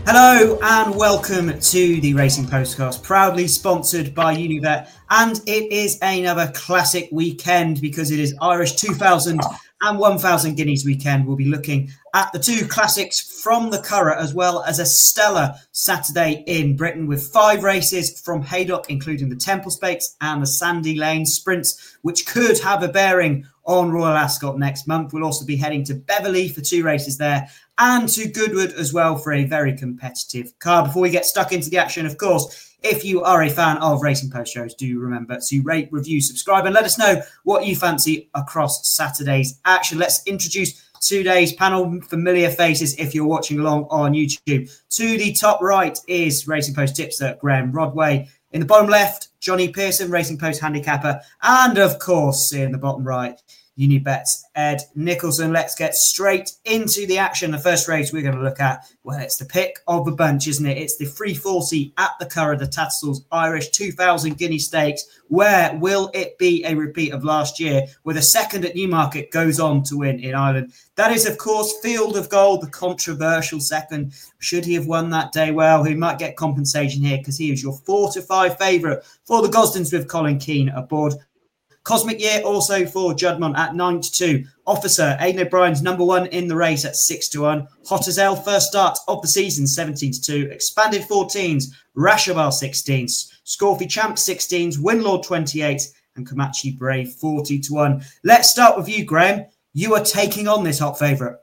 Hello and welcome to the Racing Postcast, proudly sponsored by Unibet. And it is another classic weekend because it is Irish 2000 and 1000 Guineas weekend. We'll be looking at the two classics from the Curragh, as well as a stellar Saturday in Britain with 5 races from Haydock, including the Temple Stakes and the Sandy Lane Sprints, which could have a bearing on Royal Ascot next month. We'll also be heading to Beverley for 2 races there and to Goodwood as well for a very competitive card. Before we get stuck into the action, of course, if you are a fan of Racing Post shows, do remember to rate, review, subscribe, and let us know what you fancy across Saturday's action. Let's introduce today's panel, familiar faces if you're watching along on YouTube. To the top right is Racing Post tipster Graham Rodway. In the bottom left, Johnny Pearson, Racing Post handicapper. And of course, in the bottom right, Unibet's Ed Nicholson. Let's get straight into the action. The first race we're going to look at, well, it's the pick of the bunch, isn't it? It's the 340 at the Curragh, the Tattersalls Irish 2000 Guinea Stakes. Where will it be a repeat of last year, where the second at Newmarket goes on to win in Ireland? That is, of course, Field of Gold, the controversial second. Should he have won that day? Well, he might get compensation here because he is your 4-5 favourite for the Gosdens with Colin Keane aboard. Cosmic Year also for Juddmonte at 9-2. Officer, Aidan O'Brien's number 1 in the race at 6-1. Hot as Hell, first start of the season, 17-2. Expanded 14s, Rashabar 16s. Scorphy Champ 16s, Winlord 28, and Comanche Brave 40-1. Let's start with you, Graham. You are taking on this hot favourite.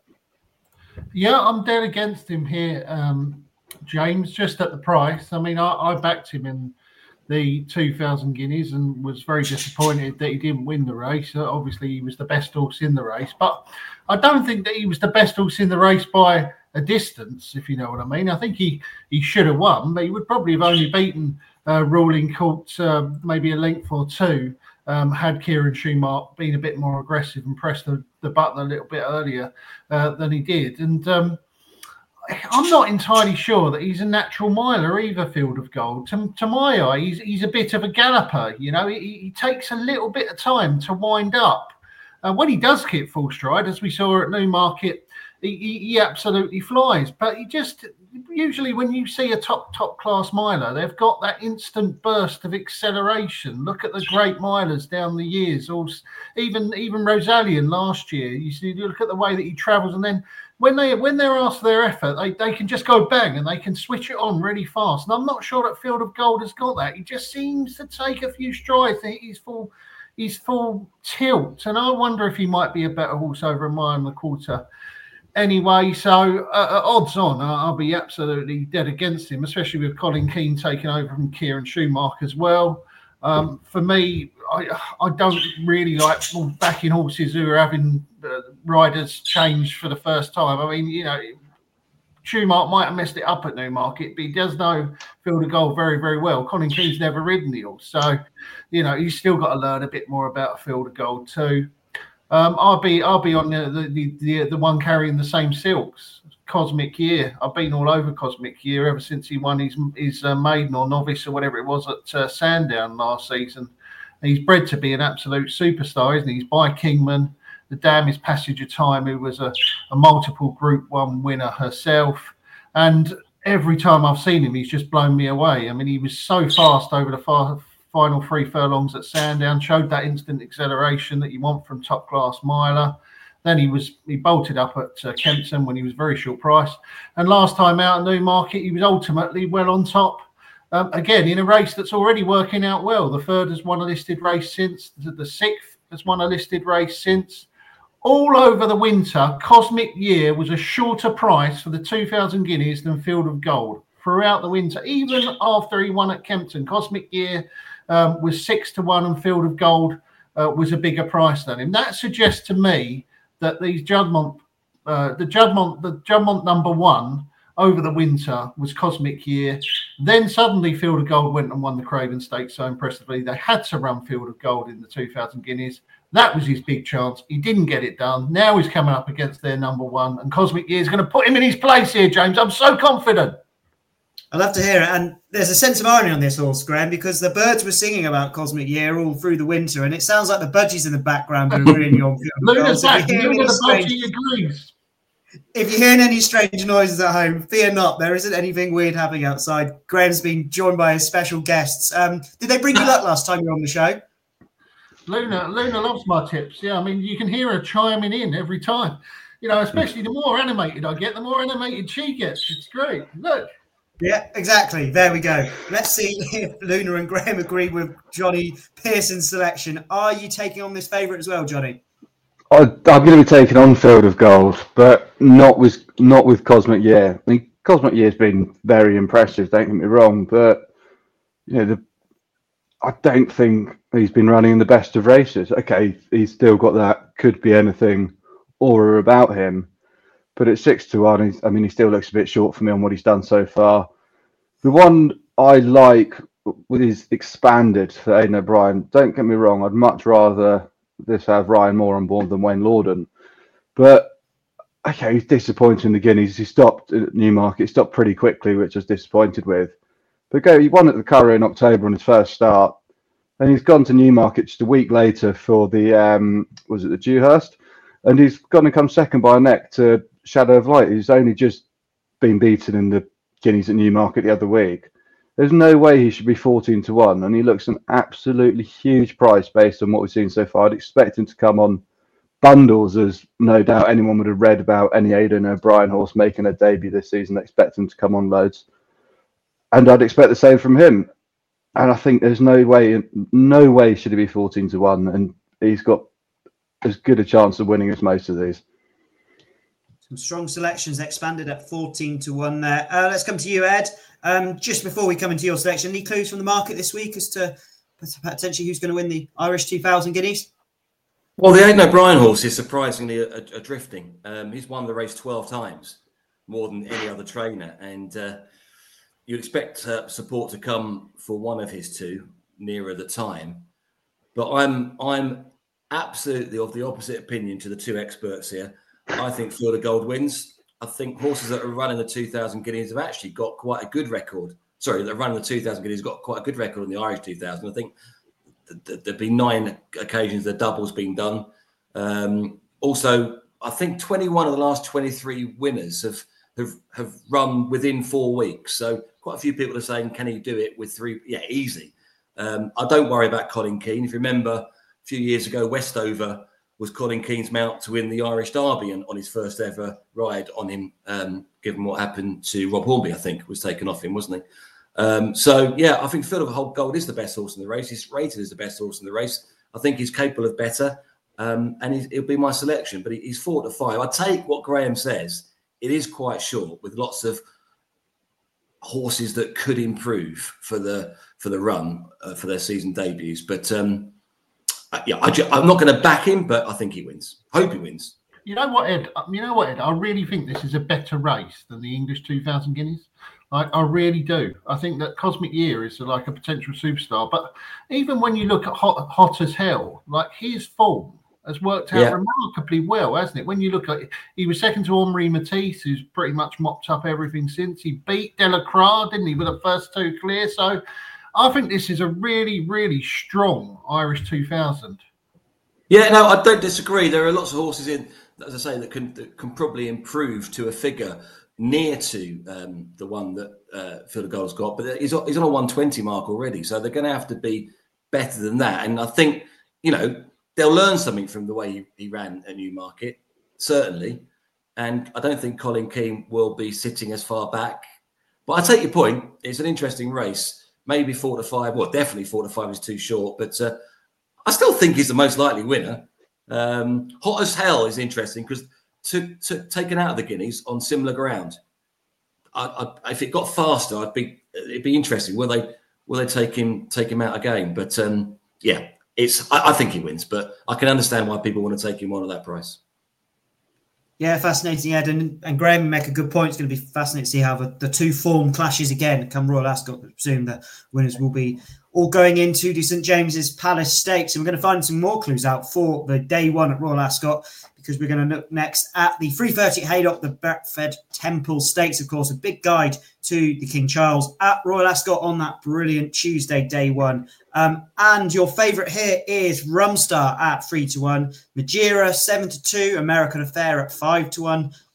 Yeah, I'm dead against him here, James, just at the price. I mean, I backed him in the 2000 Guineas and was very disappointed that he didn't win the race. Obviously, he was the best horse in the race, but I don't think that he was the best horse in the race by a distance, if you know what I mean. I think he should have won, but he would probably have only beaten Ruling Court maybe a length or two had Kieran Schumacher been a bit more aggressive and pressed the button a little bit earlier than he did. And I'm not entirely sure that he's a natural miler either, Field of Gold. To my eye, he's a bit of a galloper. You know, he takes a little bit of time to wind up. When he does hit full stride, as we saw at Newmarket, he absolutely flies. But he just, usually when you see a top class miler, they've got that instant burst of acceleration. Look at the great milers down the years. Or even Rosalian last year, you look at the way that he travels, and then when they're asked for their effort, they can just go bang and they can switch it on really fast. And I'm not sure that Field of Gold has got that. He just seems to take a few strides. He's full tilt, and I wonder if he might be a better horse over a mile and a quarter. Anyway, so odds on, I'll be absolutely dead against him, especially with Colin Keane taking over from Kieran Schumacher as well. For me, I don't really like backing horses who are having riders change for the first time. I mean, you know, Schumacher might have messed it up at Newmarket, but he does know Field of Gold very, very well. Colin Keane's never ridden the horse, so you know he's still got to learn a bit more about Field of Gold too. I'll be on the one carrying the same silks, Cosmic Year. I've been all over Cosmic Year ever since he won his maiden or novice or whatever it was at Sandown last season. He's bred to be an absolute superstar, isn't he? He's by Kingman. The dam is Passage of Time, who was a multiple Group 1 winner herself. And every time I've seen him, he's just blown me away. I mean, he was so fast over the final 3 furlongs at Sandown, showed that instant acceleration that you want from top-class miler. Then he bolted up at Kempton when he was very short price. And last time out at Newmarket, he was ultimately well on top. Again, in a race that's already working out well. The third has won a listed race since. The sixth has won a listed race since. All over the winter, Cosmic Year was a shorter price for the 2000 Guineas than Field of Gold throughout the winter. Even after he won at Kempton, Cosmic Year was 6-1 and Field of Gold was a bigger price than him. That suggests to me that these Juddmonte, the Juddmonte number 1 over the winter was Cosmic Year. Then suddenly Field of Gold went and won the Craven Stakes so impressively. They had to run Field of Gold in the 2000 Guineas. That was his big chance. He didn't get it done. Now he's coming up against their number 1. And Cosmic Year is going to put him in his place here, James. I'm so confident. I love to hear it. And there's a sense of irony on this horse, Graham, because the birds were singing about Cosmic Year all through the winter. And it sounds like the budgies in the background are really on Field of Gold. Luna the budgie agrees. If you're hearing any strange noises at home, fear not. There isn't anything weird happening outside. Graham's been joined by his special guests. Did they bring you luck last time you were on the show? Luna loves my tips. Yeah, I mean, you can hear her chiming in every time. You know, especially the more animated I get, the more animated she gets. It's great. Look. Yeah, exactly. There we go. Let's see if Luna and Graham agree with Johnny Pearson's selection. Are you taking on this favourite as well, Johnny? I'm going to be taking on Field of Gold, but not with Cosmic Year. I mean, Cosmic Year's been very impressive. Don't get me wrong, but I don't think he's been running in the best of races. Okay, he's still got that could be anything aura about him, but at 6-1, he still looks a bit short for me on what he's done so far. The one I like is Expanded for Aidan O'Brien. Don't get me wrong, I'd much rather this have Ryan Moore on board than Wayne Lorden. But okay, he's disappointed in the Guineas. He stopped at Newmarket, stopped pretty quickly, which I was disappointed with. But he won at the Curragh in October on his first start. And he's gone to Newmarket just a week later for the, was it the Dewhurst? And he's going to come second by a neck to Shadow of Light. He's only just been beaten in the Guineas at Newmarket the other week. There's no way he should be 14-1, and he looks an absolutely huge price based on what we've seen so far. I'd expect him to come on bundles, as no doubt anyone would have read about any Aidan O'Brien horse making a debut this season. They expect him to come on loads, and I'd expect the same from him. And I think there's no way should he be 14-1, and he's got as good a chance of winning as most of these. Some strong selections. Expanded at 14-1 there. Let's come to you, Ed. Just before we come into your selection, any clues from the market this week as to potentially who's going to win the Irish 2000 Guineas? Well, the Aidan O'Brien horse is surprisingly a drifting. He's won the race 12 times, more than any other trainer, and you expect support to come for one of his two nearer the time. But I'm absolutely of the opposite opinion to the two experts here. I think Field of Gold wins. I think horses that are running the 2000 Guineas have actually got quite a good record. Sorry, that are running the 2000 Guineas got quite a good record in the Irish 2000. I think there've been 9 occasions the double's been done. Also, I think 21 of the last 23 winners have run within 4 weeks. So quite a few people are saying, can he do it with 3? Yeah, easy. I don't worry about Colin Keane. If you remember, a few years ago, Westover was Colin Keane's mount to win the Irish Derby, and on his first ever ride on him, given what happened to Rob Hornby, I think, was taken off him, wasn't he? So, yeah, I think Field of Gold is the best horse in the race. He's rated as the best horse in the race. I think he's capable of better, and it'll be my selection. But he's 4-5. I take what Graham says. It is quite short, with lots of horses that could improve for the run for their season debuts. But yeah, I'm not going to back him, but I think he wins. Hope he wins. You know what, Ed? I really think this is a better race than the English 2000 Guineas. I really do. I think that Cosmic Year is like a potential superstar. But even when you look at Hot as Hell, like his form has worked out remarkably well, hasn't it? When you look at it, he was second to Henri Matisse, who's pretty much mopped up everything since. He beat Delacroix, didn't he, with the first 2 clear? So I think this is a really, really strong Irish 2000. Yeah, no, I don't disagree. There are lots of horses in, as I say, that can probably improve to a figure near to the one that Field of Gold's got. But he's on a 120 mark already, so they're going to have to be better than that. And I think, they'll learn something from the way he ran at Newmarket, certainly. And I don't think Colin Keane will be sitting as far back. But I take your point. It's an interesting race. Maybe 4-5. Well, definitely 4-5 is too short. But I still think he's the most likely winner. Hot as Hell is interesting because taken out of the Guineas on similar ground. If it got faster, it'd be interesting. Will they take him out again? But yeah. I think he wins, but I can understand why people want to take him on at that price. Yeah, fascinating, Ed. And Graham make a good point. It's going to be fascinating to see how the two form clashes again come Royal Ascot. I presume that winners will be all going into the St James's Palace Stakes. And we're going to find some more clues out for the day one at Royal Ascot, because we're going to look next at the 3:30 Haydock, the Beckford Temple Stakes, of course, a big guide to the King Charles at Royal Ascot on that brilliant Tuesday, day one. And your favourite here is Rumstar at 3-1, Madeira 7-2, American Affair at 5-1,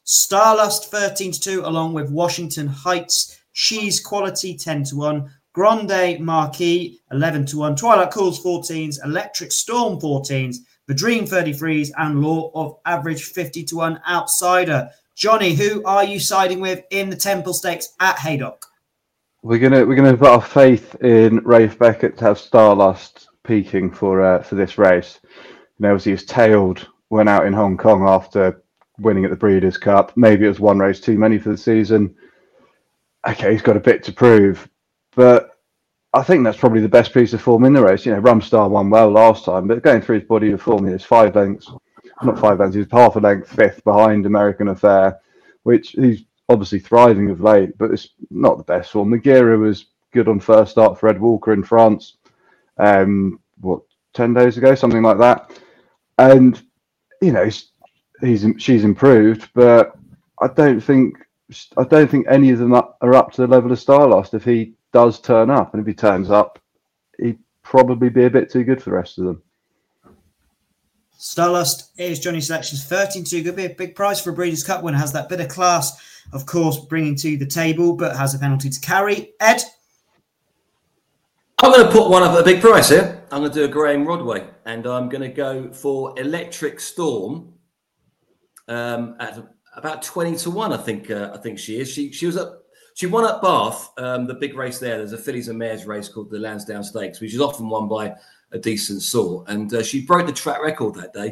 Starlust 13-2, along with Washington Heights. She's Quality 10-1. Grande Marquis 11-1. Twilight Calls 14s. Electric Storm 14s. The Dream 33s, and Law of Average 50-1 outsider. Johnny, who are you siding with in the Temple Stakes at Haydock? We're gonna put our faith in Rafe Beckett to have Starlust peaking for this race. Obviously, his tailed went out in Hong Kong after winning at the Breeders' Cup. Maybe it was one race too many for the season. Okay, he's got a bit to prove, but I think that's probably the best piece of form in the race. Rumstar won well last time, but going through his body of form, he's 5 lengths, not 5 lengths, he's half a length fifth behind American Affair, which he's obviously thriving of late, but it's not the best form. Magira was good on first start for Ed Walker in France, 10 days ago, something like that. And, she's improved, but I don't think any of them are up to the level of Starlust if he does turn up. And if he turns up, he'd probably be a bit too good for the rest of them. Starlust is Johnny's selections 13-2. Could be a big price for a Breeders' Cup winner. Has that bit of class, of course, bringing to the table, but has a penalty to carry. Ed? I'm going to put one up at a big price here. I'm going to do a Graham Rodway, and I'm going to go for Electric Storm at about 20-1. I think she is. She won at Bath, the big race there. There's a fillies and mares race called the Lansdowne Stakes, which is often won by a decent sort. And she broke the track record that day,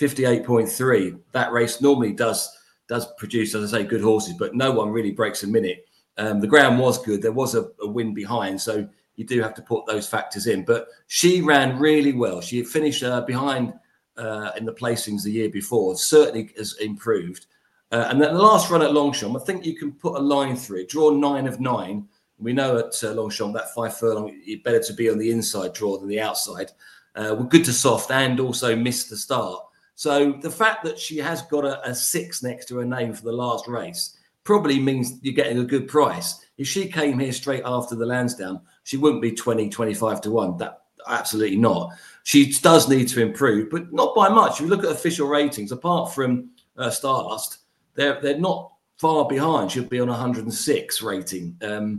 58.3. That race normally does produce, as I say, good horses, but no one really breaks a minute. The ground was good. There was a win behind, so you do have to put those factors in. But she ran really well. She finished behind in the placings the year before. Certainly has improved. And then the last run at Longchamp, I think you can put a line through it. Draw 9 of 9. We know at Longchamp, that 5 furlong, it's better to be on the inside draw than the outside. We're good to soft and also missed the start. So the fact that she has got a 6 next to her name for the last race probably means you're getting a good price. If she came here straight after the Lansdowne, she wouldn't be 20-25-1. That absolutely not. She does need to improve, but not by much. If you look at official ratings, apart from Starlust, they're not far behind. She'll be on 106 rating.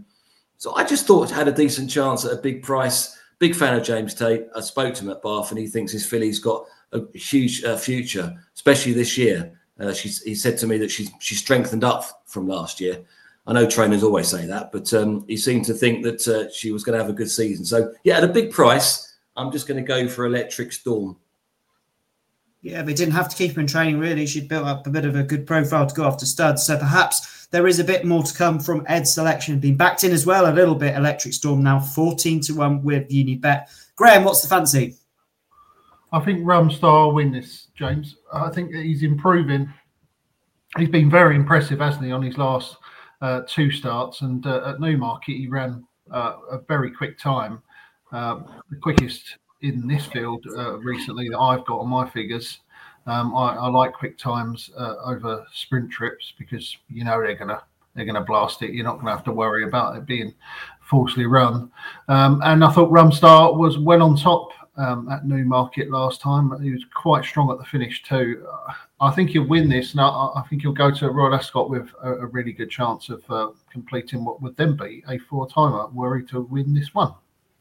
So I just thought it had a decent chance at a big price. Big fan of James Tate. I spoke to him at Bath, and he thinks his filly's got a huge future, especially this year. He said to me that she's strengthened up from last year. I know trainers always say that, but he seemed to think that she was going to have a good season. So, yeah, at a big price, I'm just going to go for Electric Storm. Yeah, they didn't have to keep her in training, really. She'd built up a bit of a good profile to go after studs. So perhaps there is a bit more to come from Ed's selection. Being backed in as well a little bit. Electric Storm now 14-1 with Unibet. Graham, what's the fancy? I think Rumstar will win this, James. I think that he's improving. He's been very impressive, hasn't he, on his last 2 starts. And at Newmarket, he ran a very quick time. The quickest in this field recently that I've got on my figures. I like quick times over sprint trips because they're gonna blast it. You're not gonna have to worry about it being falsely run. And I thought Rumstar was well on top at Newmarket last time. He was quite strong at the finish too. I think he'll win this, and I think he'll go to Royal Ascot with a really good chance of completing what would then be a 4-timer. Were he to win this one.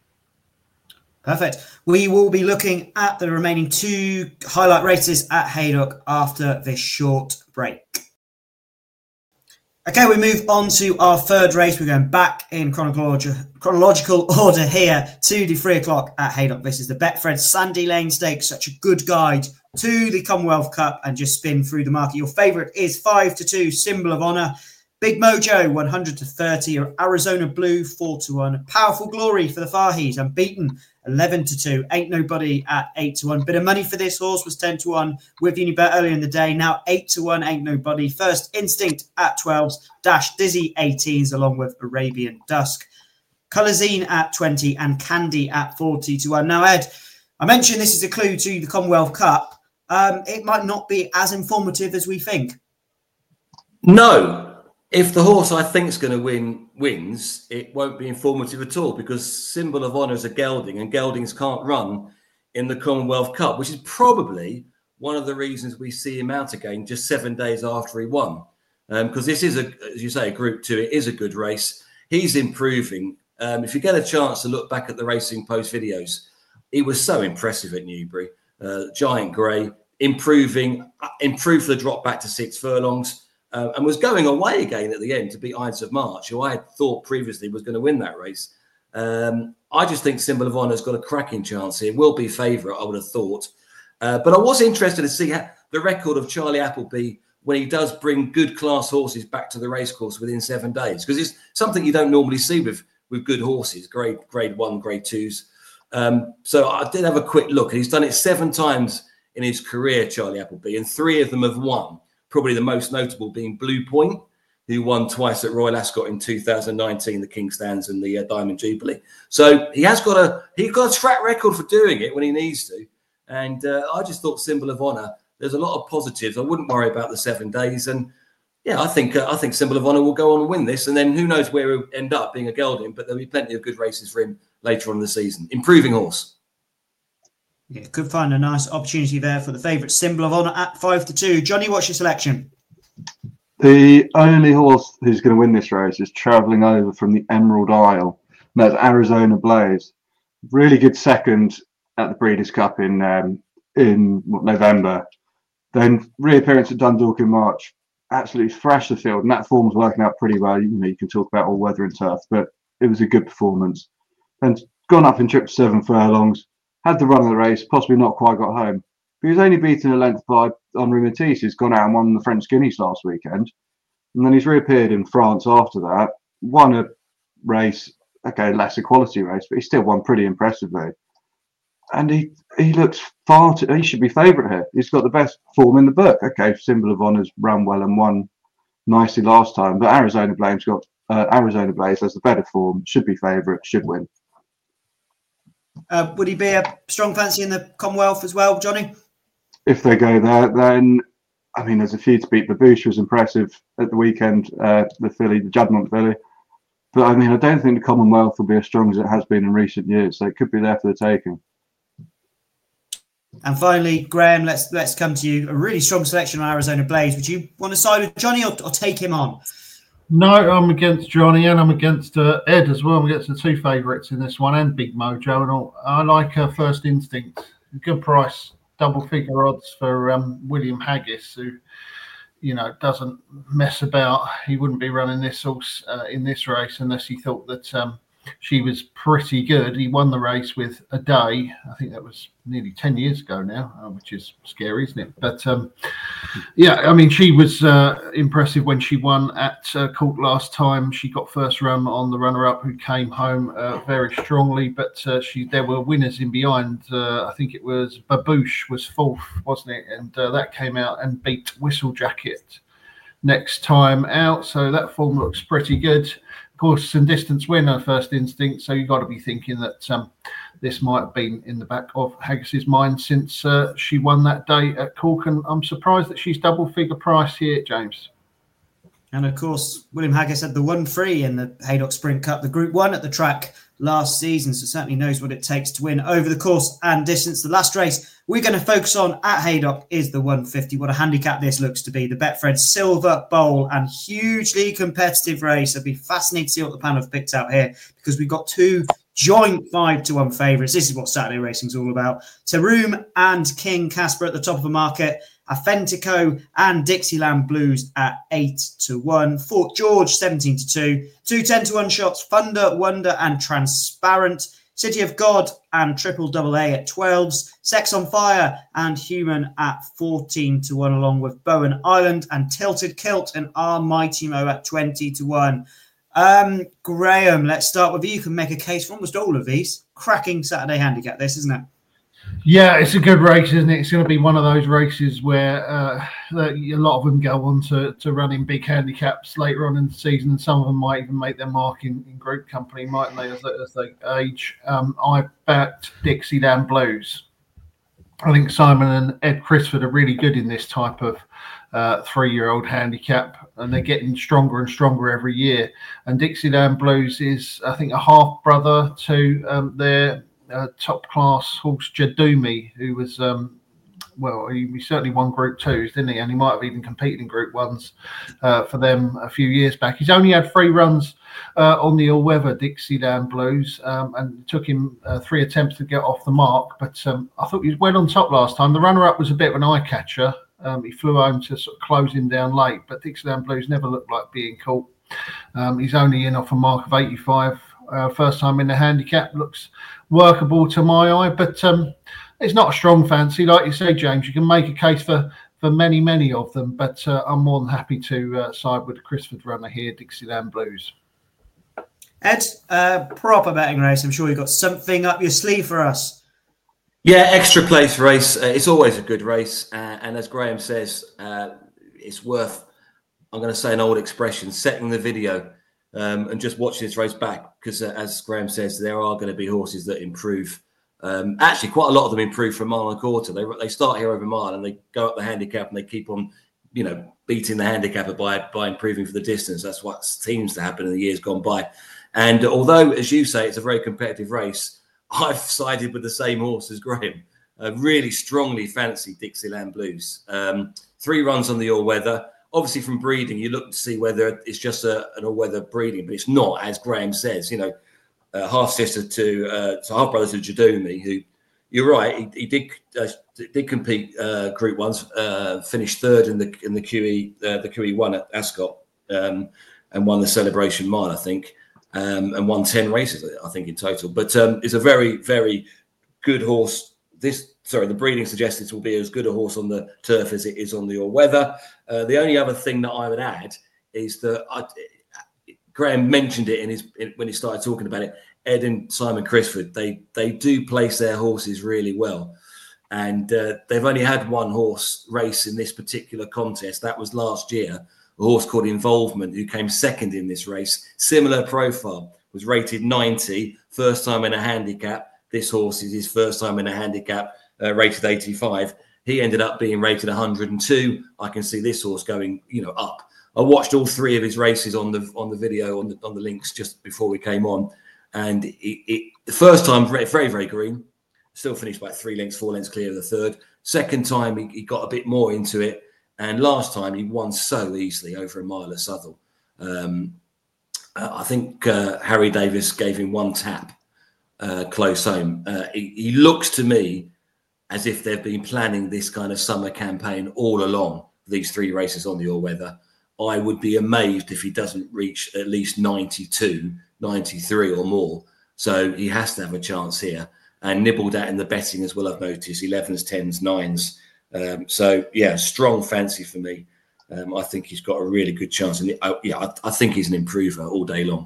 Perfect. We will be looking at the remaining 2 highlight races at Haydock after this short break. Okay, we move on to our 3rd race. We're going back in chronological order here to the 3 o'clock at Haydock. This is the Betfred Sandy Lane Stakes. Such a good guide to the Commonwealth Cup, and just spin through the market. Your favourite is 5-2, Symbol of Honour. Big Mojo, 100-30. Arizona Blue, 4-1. Powerful Glory for the Fahis, unbeaten, 11-2. Ain't Nobody at 8-1. Bit of money for this horse was 10-1 with Unibet earlier in the day. Now 8-1. Ain't Nobody. First Instinct at 12s. Dash Dizzy 18s along with Arabian Dusk. Colorzine at 20 and Candy at 40-1. Now, Ed, I mentioned this is a clue to the Commonwealth Cup. It might not be as informative as we think. No. If the horse I think is going to win wins, it won't be informative at all because Symbol of Honour is a gelding and geldings can't run in the Commonwealth Cup, which is probably one of the reasons we see him out again just 7 days after he won. because this is, as you say, a Group 2. It is a good race. He's improving. If you get a chance to look back at the Racing Post videos, he was so impressive at Newbury. Giant Grey, improved the drop back to 6 furlongs, and was going away again at the end to beat Ides of March, who I had thought previously was going to win that race. I just think Symbol of Honour's got a cracking chance here. Will be favourite, I would have thought. But I was interested to see the record of Charlie Appleby when he does bring good class horses back to the racecourse within 7 days, because it's something you don't normally see with good horses, grade 1, grade 2s. So I did have a quick look, and he's done it 7 times in his career, Charlie Appleby, and 3 of them have won. Probably the most notable being Blue Point, who won twice at Royal Ascot in 2019, the King Stands and the Diamond Jubilee. So he's got a track record for doing it when he needs to. And I just thought Symbol of Honour, there's a lot of positives. I wouldn't worry about the 7 days. And yeah, I think Symbol of Honour will go on and win this. And then who knows where he'll end up being a gelding, but there'll be plenty of good races for him later on in the season. Improving horse. Yeah, could find a nice opportunity there for the favourite Symbol of Honour at 5-2. Johnny, what's your selection? The only horse who's going to win this race is travelling over from the Emerald Isle. And that's Arizona Blaze. Really good second at the Breeders' Cup in November. Then reappearance at Dundalk in March. Absolutely thrashed the field, and that form's working out pretty well. You can talk about all weather and turf, but it was a good performance. Then gone up in trip 7 furlongs, had the run of the race, possibly not quite got home. But he was only beaten a length by Henri Matisse, who's gone out and won the French Guineas last weekend. And then he's reappeared in France after that, won a race, okay, lesser quality race, but he still won pretty impressively. And he looks he should be favourite here. He's got the best form in the book. Okay, Symbol of Honour's run well and won nicely last time, but Arizona Blaze has the better form, should be favourite, should win. Would he be a strong fancy in the Commonwealth as well, Johnny? If they go there, then, I mean, there's a few to beat. Babouche was impressive at the weekend, the Juddmonte filly. But, I mean, I don't think the Commonwealth will be as strong as it has been in recent years, so it could be there for the taking. And finally, Graham, let's come to you. A really strong selection on Arizona Blaze. Would you want to side with Johnny or take him on? No, I'm against Johnny, and I'm against Ed as well. I'm against the 2 favourites in this one, and Big Mojo. And I like First Instinct. Good price, double figure odds for William Haggis, who, doesn't mess about. He wouldn't be running this horse in this race unless he thought that she was pretty good. He won the race with A Day. I think that was nearly 10 years ago now, which is scary, isn't it? But yeah, I mean, she was impressive when she won at Court last time. She got first run on the runner-up, who came home very strongly. But there were winners in behind. I think it was Babouche was 4th, wasn't it? And that came out and beat Whistle Jacket next time out. So that form looks pretty good. Course and distance winner, First Instinct, so you've got to be thinking that this might have been in the back of Haggis's mind since she won that day at Cork, and I'm surprised that she's double figure price here, James. And of course, William Haggis had the 1-3 in the Haydock Sprint Cup, the Group 1 at the track last season, so certainly knows what it takes to win over the course and distance. The last race we're going to focus on at Haydock is the 150. What a handicap this looks to be. The Betfred Silver Bowl, and hugely competitive race. I'd be fascinated to see what the panel have picked out here, because we've got 2 joint 5-1 favourites. This is what Saturday racing's all about. Taroom and King Casper at the top of the market. Afentico and Dixieland Blues at 8-1. Fort George 17-2. 2 10-1 shots. Thunder, Wonder and Transparent. City of God and Triple AA at 12s. Sex on Fire and Human at 14-1, along with Bowen Island and Tilted Kilt and Our Mighty Mo at 20-1. Graham, let's start with you. You can make a case for almost all of these. Cracking Saturday handicap, this, isn't it? Yeah, it's a good race, isn't it? It's going to be one of those races where a lot of them go on to run in big handicaps later on in the season, and some of them might even make their mark in group company, mightn't they, as they age. I backed Dixieland Blues. I think Simon and Ed Crisford are really good in this type of 3-year-old handicap, and they're getting stronger and stronger every year. And Dixieland Blues is, I think, a half brother to their top class horse Jadumi, who was well, he certainly won Group 2s, didn't he? And he might have even competed in Group 1s for them a few years back. He's only had 3 runs on the all-weather Dixieland Blues, and it took him 3 attempts to get off the mark. But I thought he was well on top last time. The runner-up was a bit of an eye-catcher. He flew home to sort of close him down late, but Dixieland Blues never looked like being caught. He's only in off a mark of 85. First time in the handicap, looks workable to my eye, but it's not a strong fancy. Like you say, James, you can make a case for many of them, but I'm more than happy to side with the Crisford runner here, Dixieland Blues. Ed, proper betting race. I'm sure you've got something up your sleeve for us. Yeah, extra place race. It's always a good race. And as Graham says, it's worth, I'm going to say an old expression, setting the video and just watching this race back. Because as Graham says, there are going to be horses that improve. Actually, quite a lot of them improve from mile and a quarter. They start here over a mile and they go up the handicap and they keep on, beating the handicapper by improving for the distance. That's what seems to happen in the years gone by. And although, as you say, it's a very competitive race, I've sided with the same horse as Graham. Really strongly fancy Dixieland Blues. 3 runs on the all-weather. Obviously, from breeding, you look to see whether it's just an all-weather breeding, but it's not, as Graham says. Half-sister to half-brother to Jadumi, who, you're right, he did compete Group 1s, finished 3rd in the QE1 at Ascot, and won the Celebration Mile, I think. And won 10 races, I think, in total. But it's a very, very good horse. The breeding suggests it will be as good a horse on the turf as it is on the all-weather. The only other thing that I would add is that Graham mentioned it when he started talking about it. Ed and Simon Crisford, they do place their horses really well. And they've only had 1 horse race in this particular contest. That was last year. A horse called Involvement, who came 2nd in this race. Similar profile, was rated 90, first time in a handicap. This horse is his first time in a handicap, rated 85. He ended up being rated 102. I can see this horse going, up. I watched all 3 of his races on the video on the links just before we came on, and the first time very, very green. Still finished by 3 lengths, 4 lengths clear of the 3rd. Second time he got a bit more into it. And last time he won so easily over a mile at Southwell. I think Harry Davis gave him 1 tap close home. He looks to me as if they've been planning this kind of summer campaign all along, these 3 races on the all-weather. I would be amazed if he doesn't reach at least 92, 93 or more. So he has to have a chance here. And nibbled at in the betting as well, I've noticed. 11s, 10s, 9s. So yeah, strong fancy for me. I think he's got a really good chance, and I think he's an improver all day long.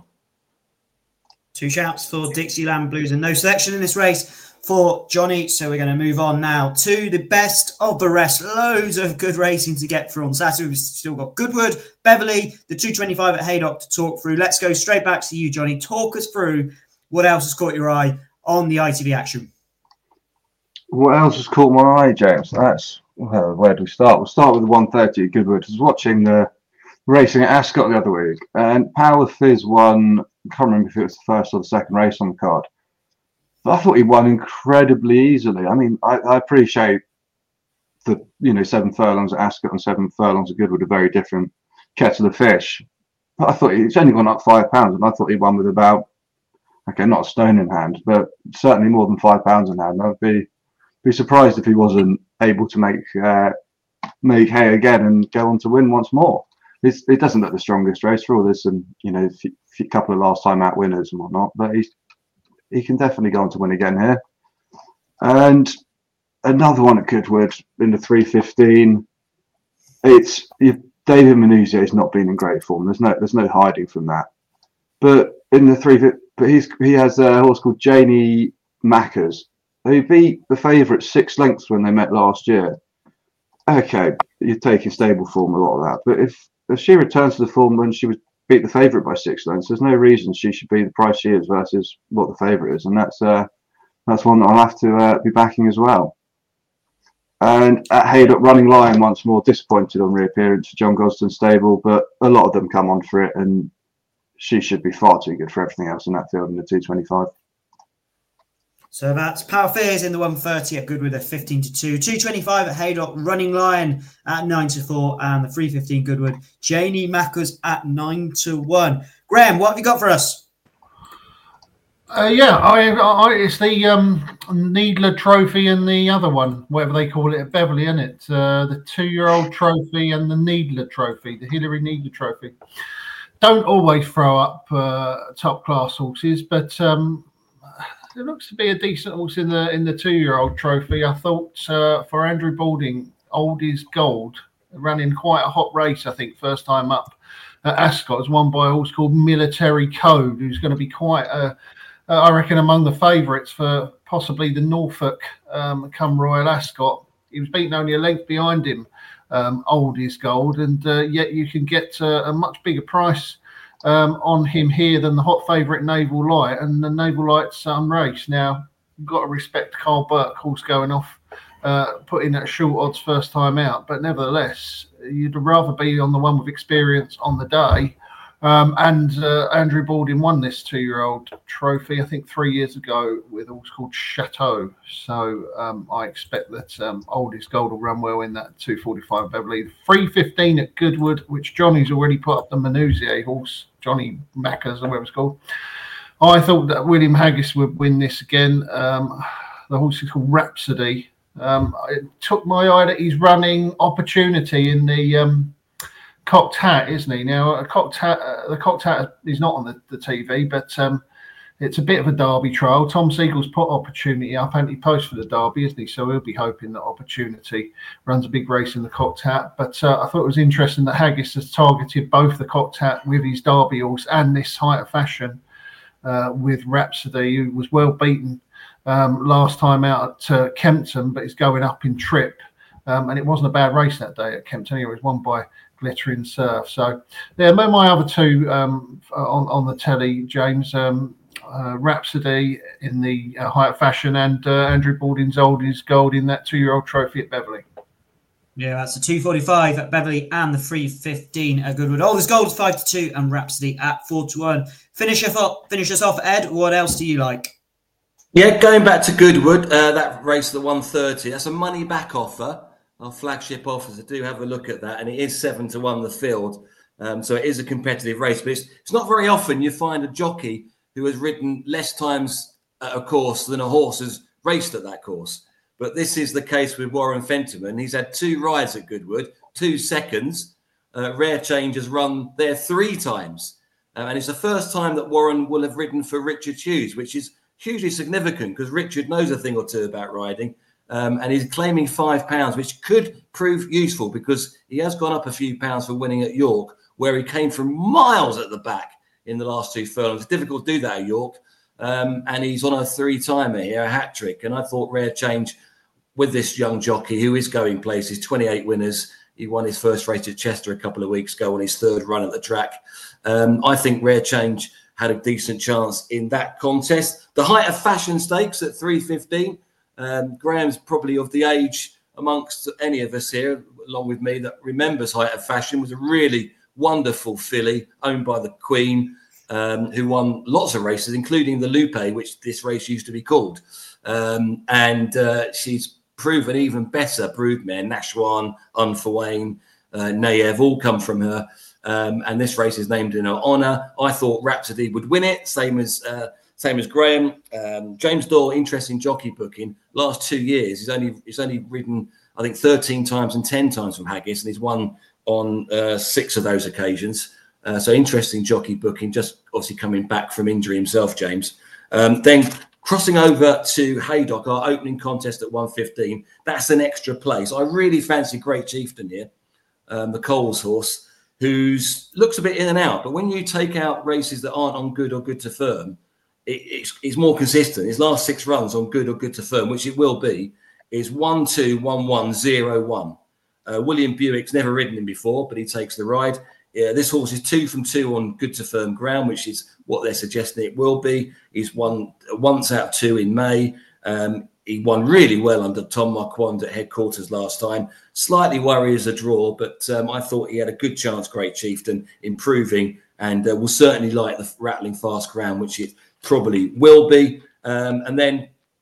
2 shouts for Dixieland Blues and no selection in this race for Johnny. So we're going to move on now to the best of the rest. Loads of good racing to get through on Saturday. We've still got Goodwood, Beverley, the 225 at Haydock to talk through. Let's go straight back to you, Johnny. Talk us through what else has caught your eye on the ITV action. What else has caught my eye, James? Where do we start? We'll start with the 130 at Goodwood. I was watching the racing at Ascot the other week, and Power Fizz won. I can't remember if it was the first or the second race on the card, but I thought he won incredibly easily. I mean, I appreciate the 7 furlongs at Ascot and 7 furlongs at Goodwood are very different kettle of fish. But I thought he's only gone up £5, and I thought he won with about, not a stone in hand, but certainly more than £5 in hand. I'd be surprised if he wasn't able to make hay again and go on to win once more. It doesn't look the strongest race for all this, and a couple of last time out winners and whatnot, but he can definitely go on to win again here. And another one at Goodwood in the 315. It's David Manuzio has not been in great form. There's no hiding from that. But in the 350, he has a horse called Janie Mackers, who beat the favourite 6 lengths when they met last year. Okay, you're taking stable form a lot of that, but if she returns to the form when she was beat the favourite by 6 lengths, there's no reason she should be the price she is versus what the favourite is, and that's one that I'll have to be backing as well. And at Haydock, Running Lion once more, disappointed on reappearance for John Gosden stable, but a lot of them come on for it, and she should be far too good for everything else in that field in the 225. So that's Power Fears in the 130 at Goodwood at 15-2, 225 at Haydock, Running Lion at 9-4, and the 315 Goodwood, Janie Mackers at 9-1. Graham, what have you got for us? It's the Needler Trophy and the other one, whatever they call it at Beverley, isn't it? The 2-year-old trophy and the Needler Trophy, the Hillary Needler Trophy. Don't always throw up top class horses, but there looks to be a decent horse in the 2-year-old trophy. I thought for Andrew Balding, Old is Gold, running quite a hot race, I think, first time up at Ascot. It's won by a horse called Military Code, who's going to be quite, I reckon, among the favourites for possibly the Norfolk come Royal Ascot. He was beaten only a length behind him, Old is Gold, and yet you can get a much bigger price on him here than the hot favourite Naval Light, and the Naval Light's race. Now, you've got to respect Carl Burke, horse going off, put in at short odds first time out, but nevertheless, you'd rather be on the one with experience on the day. And Andrew Balding won this 2-year-old trophy, I think 3 years ago, with a horse called Chateau. So I expect that Old is Gold will run well in that 245 Beverley. 315 at Goodwood, which Johnny's already put up the Manouzier horse, Johnny Mackers, or whatever it's called. I thought that William Haggis would win this again. The horse is called Rhapsody. It took my eye that he's running Opportunity in the Cocked Hat, isn't he? Now, the Cocked Hat is not on the TV, but it's a bit of a Derby trial. Tom Siegel's put Opportunity up, and he posts for the Derby, isn't he? So we'll be hoping that Opportunity runs a big race in the Cocked Hat. But I thought it was interesting that Haggis has targeted both the Cocked Hat with his Derby horse and this Height of Fashion with Rhapsody, who was well beaten last time out at Kempton, but he's going up in trip. And it wasn't a bad race that day at Kempton. It was won by Glittering Surf. So yeah, my other two on the telly, James, Rhapsody in the Height of Fashion, and Andrew Balding's Old is Gold in that 2-year-old trophy at Beverley. Yeah, that's the 245 at Beverley and the 315 at Goodwood. Old is Gold 5-2 and Rhapsody at 4-1. Finish us off, Ed. What else do you like? Yeah, going back to Goodwood, that race, the 130, that's a money back offer. Our flagship offers, I do have a look at that, and it is 7-1 the field. So it is a competitive race, but it's not very often you find a jockey who has ridden less times at a course than a horse has raced at that course. But this is the case with Warren Fentiman. He's had 2 rides at Goodwood, 2 seconds. Rare Change has run there 3 times. And it's the first time that Warren will have ridden for Richard Hughes, which is hugely significant because Richard knows a thing or two about riding. And he's claiming £5, which could prove useful because he has gone up a few pounds for winning at York, where he came from miles at the back in the last 2 furlongs. It's difficult to do that at York. And he's on a 3-timer here, a hat trick. And I thought Rare Change with this young jockey who is going places, 28 winners. He won his first race at Chester a couple of weeks ago on his 3rd run at the track. I think Rare Change had a decent chance in that contest. The Height of Fashion Stakes at 315. Graham's probably of the age amongst any of us here, along with me, that remembers Height of Fashion. Was a really wonderful filly owned by the Queen, who won lots of races, including the Lupe, which this race used to be called. And she's proven even better broodmare. Nashwan, Unforwain, Nayev all come from her. And this race is named in her honour. I thought Rhapsody would win it, same as Graham. James Doyle, interesting jockey booking. Last 2 years, he's only ridden, I think, 13 times and 10 times from Haggis, and he's won on 6 of those occasions. So interesting jockey booking, just obviously coming back from injury himself, James. Then crossing over to Haydock, our opening contest at 115. That's an extra place. I really fancy Great Chieftain here, the Coles horse, who's looks a bit in and out. But when you take out races that aren't on good or good to firm, it's more consistent. His last 6 runs on good or good to firm, which it will be, is 1-2, 1-1, 0-1. William Buick's never ridden him before, but he takes the ride. This horse is 2 from 2 on good to firm ground, which is what they're suggesting it will be. He's won once out of 2 in May. He won really well under Tom Marquand at headquarters last time. Slightly worry as a draw, but I thought he had a good chance, Great Chieftain, improving, and will certainly like the rattling fast ground, which it probably will be. And then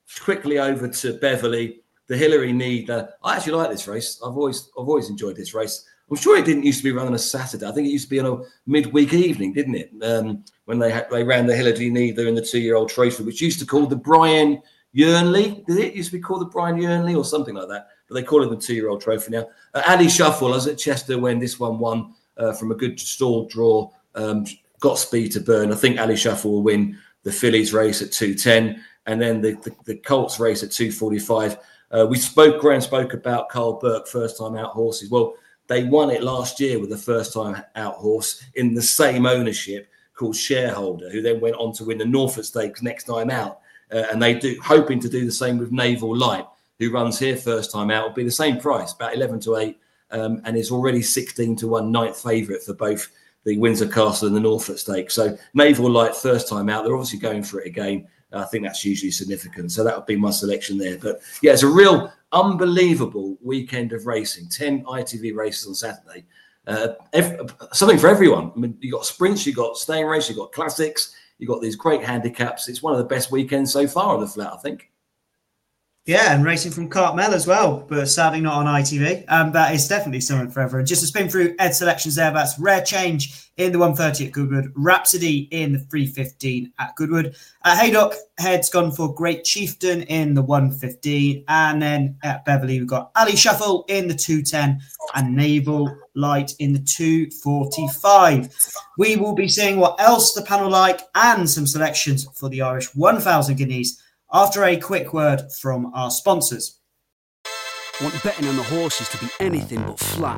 quickly over to Beverley, the Hillary Needler. I actually like this race. I've always enjoyed this race. I'm sure it didn't used to be run on a Saturday. I think it used to be on a midweek evening, didn't it? When they ran the Hillary Needler in the 2-year-old trophy, which used to call the Brian Yearnley. Did it used to be called the Brian Yearnley or something like that? But they call it the 2-year-old trophy now. Ali Shuffle, I was at Chester when this one won from a good stall draw. Got speed to burn. I think Ali Shuffle will win the Phillies race at 2:10, and then the Colts race at 2:45. Graham spoke about Carl Burke first time out horses. Well, they won it last year with the first time out horse in the same ownership called Shareholder, who then went on to win the Norfolk Stakes next time out. And they hoping to do the same with Naval Light, who runs here first time out. Will be the same price, about 11-8, and is already 16-1 ninth favourite for both the Windsor Castle and the Norfolk Stakes. So Naval Light first time out. They're obviously going for it again. I think that's hugely significant. So that would be my selection there. But yeah, it's a real unbelievable weekend of racing. 10 ITV races on Saturday. Something for everyone. I mean, you got sprints, you got staying race, you got classics, you got these great handicaps. It's one of the best weekends so far on the flat, I think. Yeah, and racing from Cartmel as well, but sadly not on ITV. That is definitely something for everyone. Just to spin through Ed's selections there, that's Rare Change in the 130 at Goodwood, Rhapsody in the 315 at Goodwood. Haydock Head's gone for Great Chieftain in the 115, and then at Beverley we've got Ali Shuffle in the 210 and Naval Light in the 245. We will be seeing what else the panel like and some selections for the Irish 1,000 guineas after a quick word from our sponsors. Want betting on the horses to be anything but flat?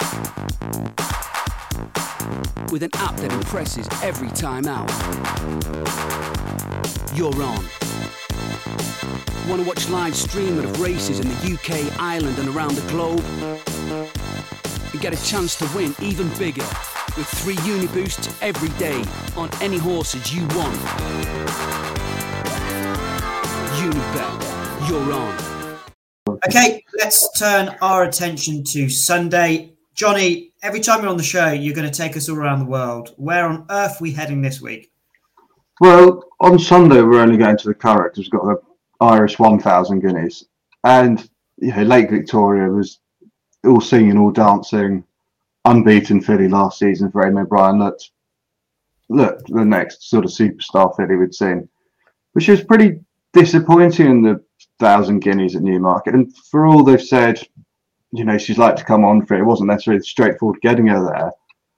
With an app that impresses every time out. You're on. Want to watch live streaming of races in the UK, Ireland and around the globe? And get a chance to win even bigger with 3 Uniboosts every day on any horses you want. Unibet, you're on. Okay, let's turn our attention to Sunday. Johnny, every time you're on the show, you're going to take us all around the world. Where on earth are we heading this week? Well, on Sunday, we're only going to the Curragh because we've got the Irish 1,000 guineas. And, you know, Lake Victoria was all singing, all dancing, unbeaten filly last season for Aidan O'Brien. Look, the next sort of superstar filly we'd seen. But she was pretty disappointing in the 1,000 guineas at Newmarket. And for all they've said, you know, she's like to come on for it. It wasn't necessarily straightforward getting her there.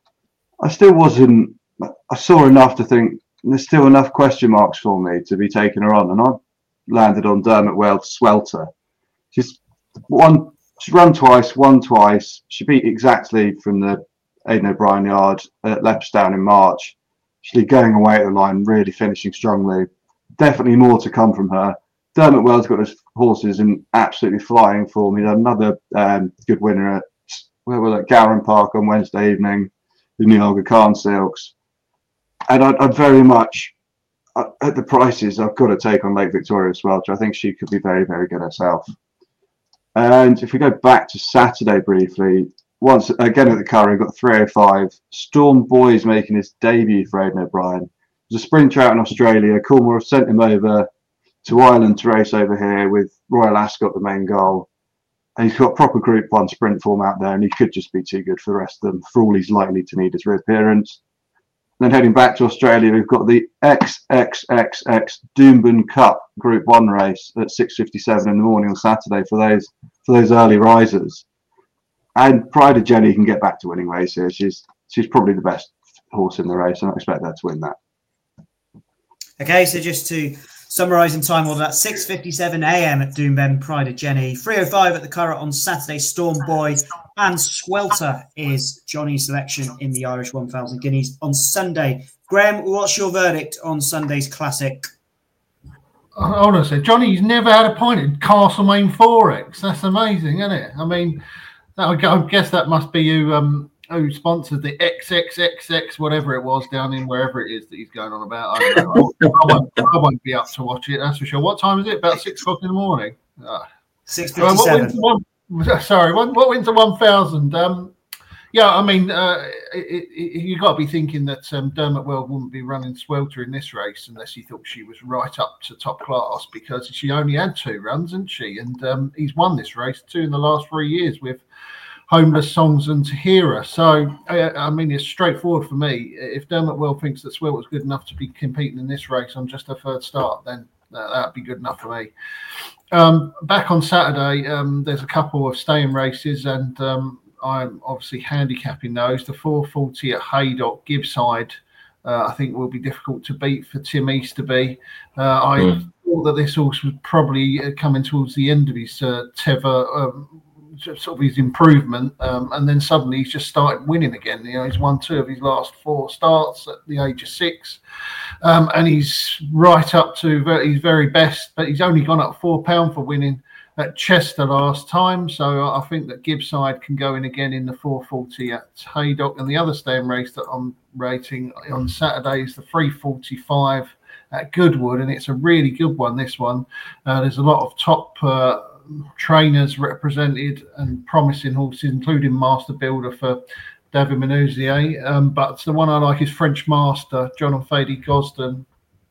I saw enough to think there's still enough question marks for me to be taking her on. And I landed on Dermot Wales Swelter. She's run twice, won twice. She beat exactly from the Aidan O'Brien yard at Leopardstown in March. She's going away at the line, really finishing strongly. Definitely more to come from her. Dermot Wales got his horses in absolutely flying form. He had another good winner at Gowran Park on Wednesday evening, the Niagara Khan Silks. And I'd very much, at the prices, I've got to take on Lake Victoria as well. I think she could be very, very good herself. And if we go back to Saturday briefly, once again at the Curragh, got 305. Storm Boy's making his debut for Aidan O'Brien. There's a sprinter out in Australia. Coolmore have sent him over to Ireland to race over here with Royal Ascot, the main goal. And he's got proper Group 1 sprint form out there, and he could just be too good for the rest of them, for all he's likely to need as reappearance. Then heading back to Australia, we've got the XXXX Doomben Cup Group 1 race at 6:57 in the morning on Saturday for those early risers. And Pride of Jenny can get back to winning races. She's probably the best horse in the race, and I expect her to win that. Okay, so just to summarise in time order, that's 6:57 a.m. at Doomben, Pride of Jenny. 3:05 at the Curragh on Saturday, Storm Boy. And Swelter is Johnny's selection in the Irish 1,000 guineas on Sunday. Graham, what's your verdict on Sunday's classic? Honestly, Johnny's never had a point in Castlemaine Forex. That's amazing, isn't it? I mean, I guess that must be who sponsored the XXXX, whatever it was, down in wherever it is that he's going on about. I don't know. I won't be up to watch it, that's for sure. What time is it? About 6 o'clock in the morning? 6:57. Sorry, what wins the 1,000? Yeah, I mean, you got to be thinking that Dermot Weld wouldn't be running Swelter in this race unless he thought she was right up to top class, because she only had 2 runs, hasn't she? And he's won this race 2 in the last 3 years with Homeless Songs and Tahira. So, I mean, it's straightforward for me. If Dermot Weld thinks that Swelter's good enough to be competing in this race on just her 3rd start, then that'd be good enough for me. Back on Saturday, there's a couple of staying races, and I'm obviously handicapping those. The 440 at Haydock, Gibbside, I think will be difficult to beat for Tim Easterby. I thought that this horse was probably coming towards the end of his tether, sort of his improvement, and then suddenly he's just started winning again. You know, he's won 2 of his last 4 starts at the age of 6, and he's right up to his very best, but he's only gone up £4 for winning at Chester last time. So I think that Gibbside can go in again in the 440 at Haydock. And the other staying race that I'm rating on Saturday is the 345 at Goodwood, and it's a really good one, this one. There's a lot of top trainers represented and promising horses, including Master Builder for David Manouzier. But the one I like is French Master, John and Fady Gosden.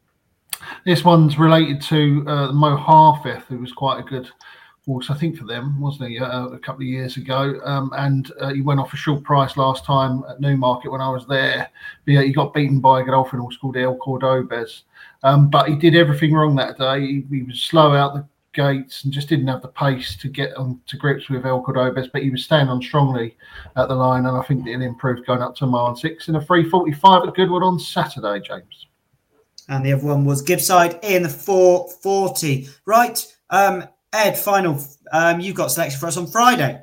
This one's related to Mo Harfeth, who was quite a good horse, I think, for them, wasn't he, a couple of years ago. And he went off a short price last time at Newmarket when I was there. But, yeah, he got beaten by a Godolphin horse called El Cordobez. But he did everything wrong that day. He was slow out the gates and just didn't have the pace to get to grips with El Cordobez, but he was staying on strongly at the line, and I think he'll improve going up to 1 mile and 6 in a 345 at Goodwood on Saturday, James. And the other one was Gibbside in the 440. Right, Ed, final. You've got selection for us on Friday.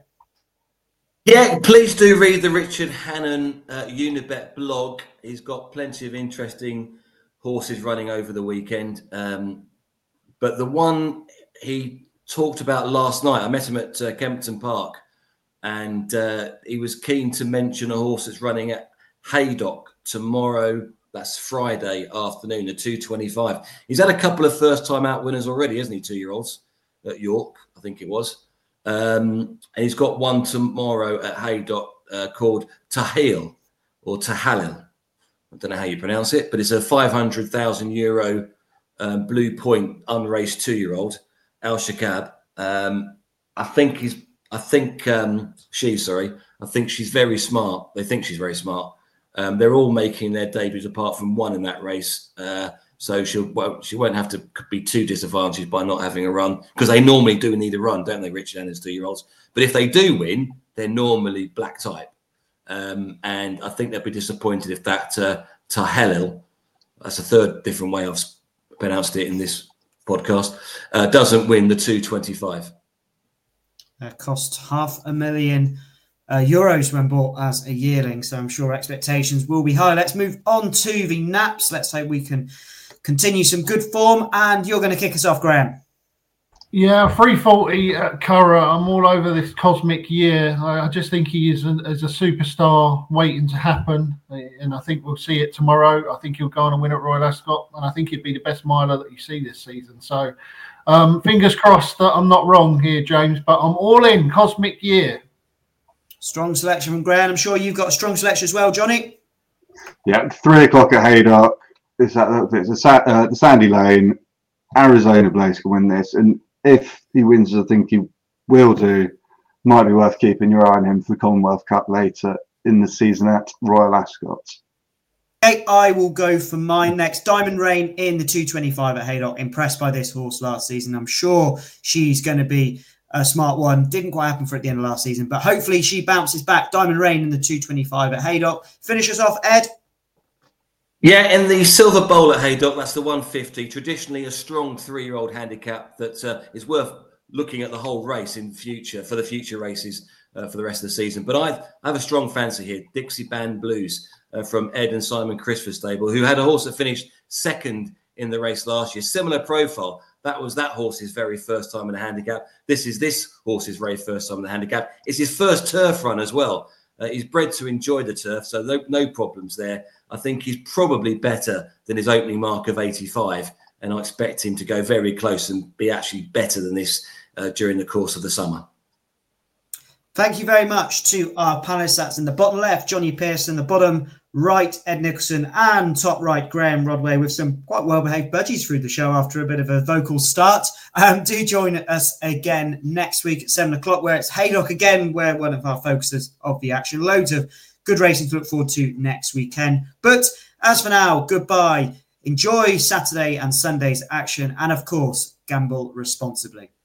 Yeah, please do read the Richard Hannon Unibet blog. He's got plenty of interesting horses running over the weekend. But the one he talked about last night, I met him at Kempton Park, and he was keen to mention a horse that's running at Haydock tomorrow. That's Friday afternoon at 2:25. He's had a couple of first-time out winners already, hasn't he? 2-year-olds at York, I think it was. And he's got one tomorrow at Haydock called Tahil or Tahalil. I don't know how you pronounce it, but it's a €500,000 Blue Point unraced 2-year-old, Al Shakab. I think she's very smart. They think she's very smart. They're all making their debuts apart from one in that race. So she won't have to be too disadvantaged by not having a run, because they normally do need a run, don't they, Richard Hannon's 2-year-olds? But if they do win, they're normally black type. And I think they'll be disappointed if that Tahalil, that's a third different way I've pronounced it in this podcast, doesn't win the 2:25. Cost €500,000 euros when bought as a yearling, so I'm sure expectations will be high. Let's move on to the naps. Let's hope we can continue some good form, and you're going to kick us off, Graham. Yeah, 340 at Curragh. I'm all over this Cosmic Year. I just think he is a superstar waiting to happen, and I think we'll see it tomorrow. I think he'll go on and win at Royal Ascot, and I think he'd be the best miler that you see this season. So fingers crossed that I'm not wrong here, James, but I'm all in Cosmic Year. Strong selection from Graham. I'm sure you've got a strong selection as well, Johnny. Yeah, 3 o'clock at Haydock. It's the Sandy Lane. Arizona Blaze can win this, and if he wins, I think he will do, might be worth keeping your eye on him for the Commonwealth Cup later in the season at Royal Ascot. Okay, I will go for mine next. Diamond Rain in the 2:25 at Haydock. Impressed by this horse last season. I'm sure she's going to be a smart one. Didn't quite happen for her at the end of last season, but hopefully she bounces back. Diamond Rain in the 2:25 at Haydock. Finish us off, Ed. Yeah, in the Silver Bowl at Haydock, that's the 150. Traditionally a strong 3-year-old handicap that is worth looking at the whole race in future, for the future races for the rest of the season. But I have a strong fancy here, Dixie Band Blues from Ed and Simon Christopher stable, who had a horse that finished second in the race last year. Similar profile. That was that horse's very first time in a handicap. This is this horse's very first time in the handicap. It's his first turf run as well. He's bred to enjoy the turf, so no problems there. I think he's probably better than his opening mark of 85, and I expect him to go very close and be actually better than this during the course of the summer. Thank you very much to our panelists. That's in the bottom left, Johnny Pearson, the bottom right, Ed Nicholson, and top right, Graham Rodway, with some quite well-behaved budgies through the show after a bit of a vocal start. Do join us again next week at 7 o'clock, where it's Haydock again, where one of our focuses of the action. Loads of good racing to look forward to next weekend. But as for now, goodbye. Enjoy Saturday and Sunday's action, and of course, gamble responsibly.